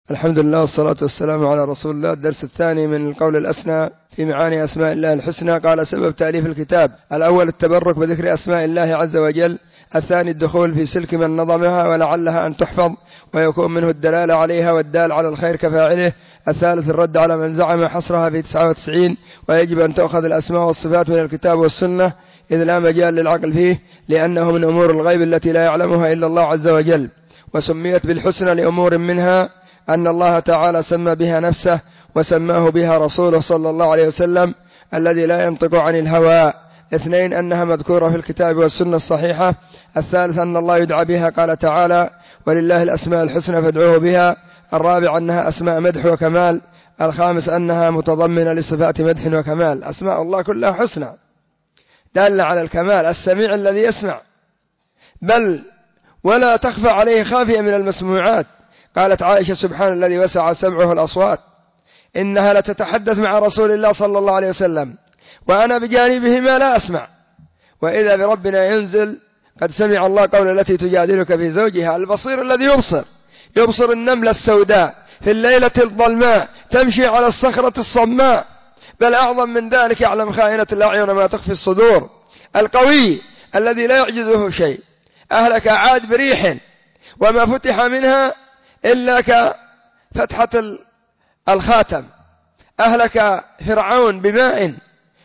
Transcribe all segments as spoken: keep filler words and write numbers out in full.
الحمد لله والصلاة والسلام على رسول الله. الدرس الثاني من القول الأسنى في معاني أسماء الله الحسنى. قال: سبب تأليف الكتاب: الأول التبرك بذكر أسماء الله عز وجل، الثاني الدخول في سلك من نظمها ولعلها أن تحفظ ويكون منه الدلالة عليها والدال على الخير كفاعله، الثالث الرد على من زعم حصرها في تسعة وتسعين، ويجب أن تأخذ الأسماء والصفات من الكتاب والسنة إذ لا مجال للعقل فيه، لأنه من أمور الغيب التي لا يعلمها إلا الله عز وجل، وسميت بالحسنى لأمور منها أن الله تعالى سمى بها نفسه وسماه بها رسوله صلى الله عليه وسلم الذي لا ينطق عن الهوى. اثنين أنها مذكورة في الكتاب والسنة الصحيحة. الثالث أن الله يدعى بها، قال تعالى: ولله الأسماء الحسنى فادعوه بها. الرابع أنها أسماء مدح وكمال. الخامس أنها متضمنة لصفات مدح وكمال. أسماء الله كلها حسنى دالة على الكمال، السميع الذي يسمع، بل ولا تخفى عليه خافية من المسموعات. قالت عائشة: سبحان الذي وسع سمعه الأصوات، إنها لتتحدث مع رسول الله صلى الله عليه وسلم وأنا بجانبه ما لا أسمع، وإذا بربنا ينزل: قد سمع الله قول التي تجادلك في زوجها. البصير الذي يبصر يبصر النملة السوداء في الليلة الظلماء تمشي على الصخرة الصماء، بل أعظم من ذلك يعلم خائنة الأعين ما تخفي الصدور. القوي الذي لا يعجزه شيء، أهلك عاد بريح وما فتح منها إلا كفتحة الخاتم، أهلك فرعون بماء،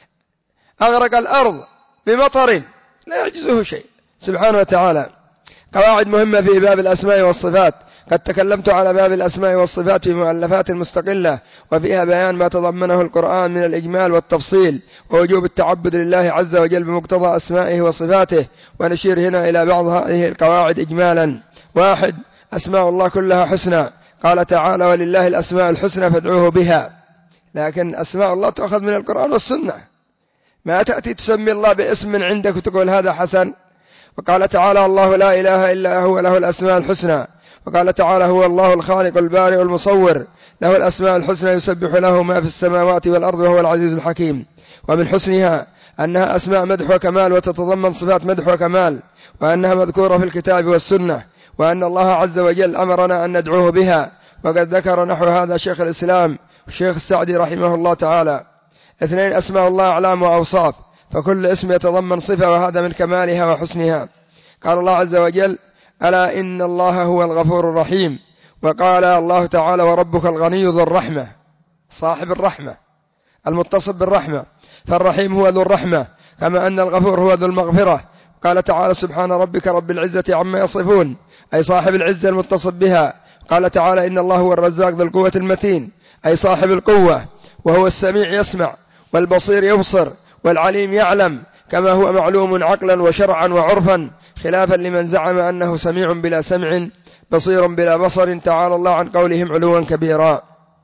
أغرق الأرض بمطر، لا يعجزه شيء سبحانه وتعالى. قواعد مهمة في باب الأسماء والصفات. قد تكلمت على باب الأسماء والصفات في مؤلفات مستقلة، وفيها بيان ما تضمنه القرآن من الإجمال والتفصيل، ووجوب التعبد لله عز وجل بمقتضى أسمائه وصفاته. ونشير هنا إلى بعض هذه القواعد إجمالا. واحد: أسماء الله كلها حسنى. قال تعالى: ولله الأسماء الحسنى فادعوه بها. لكن أسماء الله تأخذ من القرآن والسنة، ما تأتي تسمي الله باسم من عندك وتقول هذا حسن. وقال تعالى: الله لا إله إلا هو له الأسماء الحسنى. وقال تعالى: هو الله الخالق البارئ المصور له الأسماء الحسنى يسبح له ما في السماوات والأرض وهو العزيز الحكيم. ومن حسنها أنها أسماء مدح وكمال وتتضمن صفات مدح وكمال، وأنها مذكورة في الكتاب والسنة، وأن الله عز وجل أمرنا أن ندعوه بها، وقد ذكر نحو هذا شيخ الإسلام الشيخ السعدي رحمه الله تعالى. اثنين: أسماء الله أعلام وأوصاف، فكل اسم يتضمن صفة، وهذا من كمالها وحسنها. قال الله عز وجل: ألا إن الله هو الغفور الرحيم. وقال الله تعالى: وربك الغني ذو الرحمة، صاحب الرحمة المتصف بالرحمة، فالرحيم هو ذو الرحمة، كما أن الغفور هو ذو المغفرة. قال تعالى: سبحان ربك رب العزة عما يصفون، أي صاحب العزة المتصف بها. قال تعالى: إن الله هو الرزاق ذو القوة المتين، أي صاحب القوة. وهو السميع يسمع، والبصير يبصر، والعليم يعلم، كما هو معلوم عقلا وشرعا وعرفا، خلافا لمن زعم أنه سميع بلا سمع بصير بلا بصر، تعالى الله عن قولهم علوا كبيرا.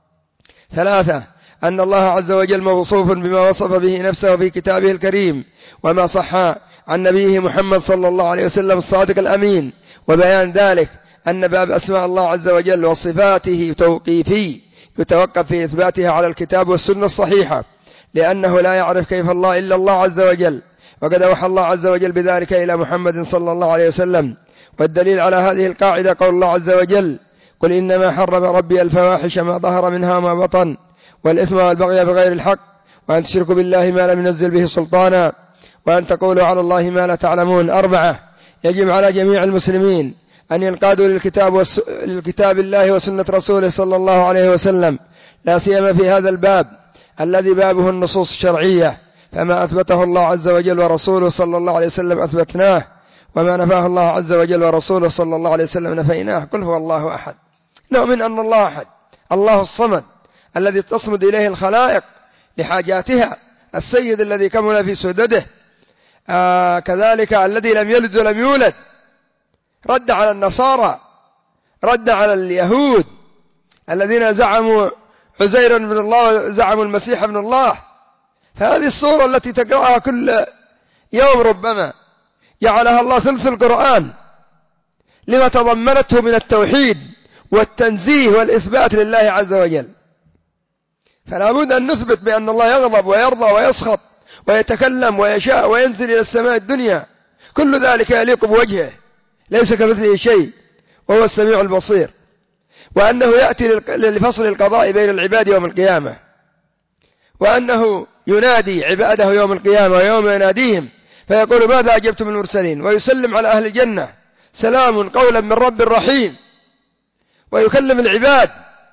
ثلاثة: أن الله عز وجل موصوف بما وصف به نفسه في كتابه الكريم، وما صح عن نبيه محمد صلى الله عليه وسلم الصادق الأمين. وبيان ذلك أن باب أسماء الله عز وجل وصفاته توقيفي، يتوقف في إثباتها على الكتاب والسنة الصحيحة، لأنه لا يعرف كيف الله إلا الله عز وجل، وقد أوحى الله عز وجل بذلك إلى محمد صلى الله عليه وسلم. والدليل على هذه القاعدة قول الله عز وجل: قل إنما حرم ربي الفواحش ما ظهر منها ما بطن، والإثم والبغي بغير الحق، وأن تشركوا بالله ما لم ينزل به سلطانا، وأن تقولوا على الله ما لا تعلمون. أربعة: يجب على جميع المسلمين أن ينقادوا للكتاب, والس... للكتاب الله وسنة رسوله صلى الله عليه وسلم، لا سيما في هذا الباب الذي بابه النصوص الشرعية، فما أثبته الله عز وجل ورسوله صلى الله عليه وسلم أثبتناه، وما نفاه الله عز وجل ورسوله صلى الله عليه وسلم نفيناه. قل هو الله أحد، نؤمن أن الله أحد، الله الصمد الذي تصمد إليه الخلائق لحاجاتها، السيد الذي كمل في سدده، آه كذلك الذي لم يلد ولم يولد، رد على النصارى، رد على اليهود الذين زعموا عزيرا من الله وزعموا المسيح من الله. فهذه الصورة التي تقرأها كل يوم ربما جعلها الله ثلث القرآن لما تضمنته من التوحيد والتنزيه والإثبات لله عز وجل. فلا بد أن نثبت بأن الله يغضب ويرضى ويسخط ويتكلم ويشاء وينزل إلى السماء الدنيا، كل ذلك يليق بوجهه، ليس كمثله شيء، وهو السميع البصير. وأنه يأتي لفصل القضاء بين العباد يوم القيامة، وأنه ينادي عباده يوم القيامة ويوم يناديهم فيقول ماذا أجبتم المرسلين، ويسلم على أهل الجنة سلام قولا من رب رحيم، ويكلم العباد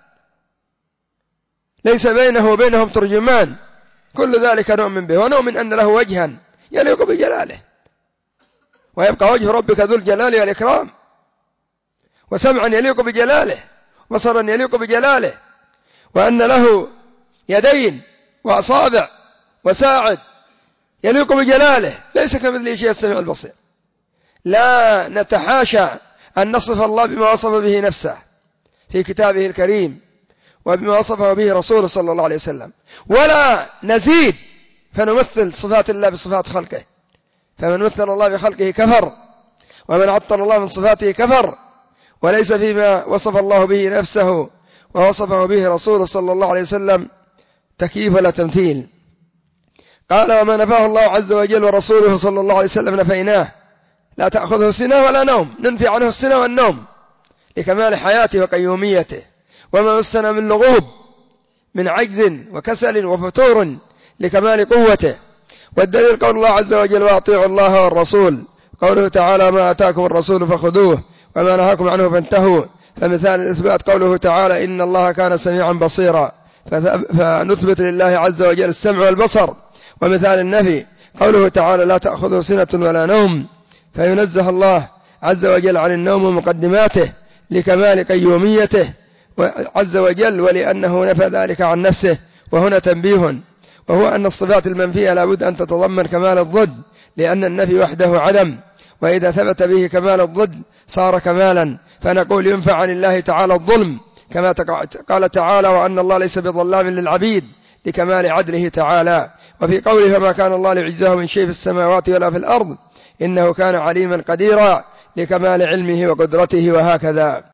ليس بينه وبينهم ترجمان. كل ذلك نؤمن به، ونؤمن أن له وجها يليق بجلاله، ويبقى وجه ربك ذو الجلال والإكرام، وسمعا يليق بجلاله، وبصرا يليق بجلاله، وأن له يدين وأصابع وساعد يليق بجلاله، ليس كمثله شيء السميع البصير. لا نتحاشى أن نصف الله بما وصف به نفسه في كتابه الكريم، وبما وصفه به رسوله صلى الله عليه وسلم، ولا نزيد فنمثل صفات الله بصفات خلقه، فمن مثل الله بخلقه كفر، ومن عطل الله من صفاته كفر، وليس فيما وصف الله به نفسه ووصفه به رسوله صلى الله عليه وسلم تكييف ولا تمثيل. قال وما نفاه الله عز وجل ورسوله صلى الله عليه وسلم نفيناه، لا تأخذه سنة ولا نوم، ننفي عنه السنة والنوم لكمال حياته وقيوميته، وما مسنا من لغوب من عجز وكسل وفتور لكمال قوته. والدليل قول الله عز وجل وأطيعوا الله والرسول، قوله تعالى ما آتاكم الرسول فخذوه وما نهاكم عنه فانتهوا. فمثال الإثبات قوله تعالى إن الله كان سميعا بصيرا، فنثبت لله عز وجل السمع والبصر. ومثال النفي قوله تعالى لا تأخذه سنة ولا نوم، فينزه الله عز وجل عن النوم ومقدماته لكمال قيوميته عز وجل، ولأنه نفى ذلك عن نفسه. وهنا تنبيه، وهو أن الصفات المنفية لابد أن تتضمن كمال الضد، لأن النفي وحده عدم، وإذا ثبت به كمال الضد صار كمالا. فنقول ينفع عن الله تعالى الظلم كما قال تعالى وأن الله ليس بظلام للعبيد لكمال عدله تعالى. وفي قوله فما كان الله ليعجزه من شيء في السماوات ولا في الأرض إنه كان عليما قديرا لكمال علمه وقدرته. وهكذا